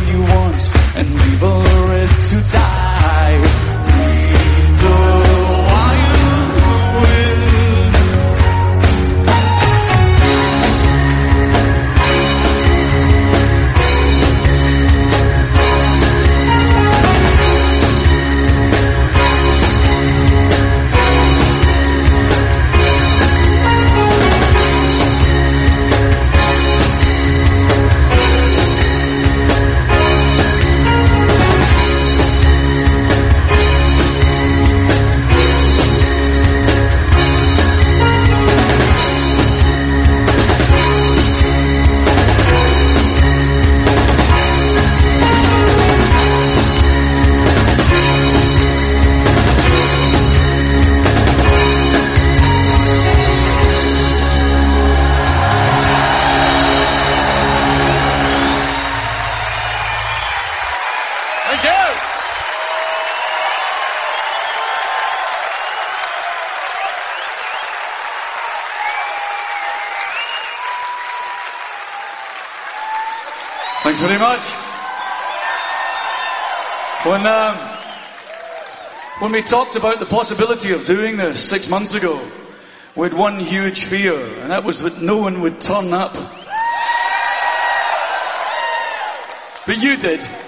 you want and leave the rest to die. Read the wild wind. Thank you. Thanks very much. When we talked about the possibility of doing this 6 months ago, we had one huge fear, and that was that no one would turn up. But you did.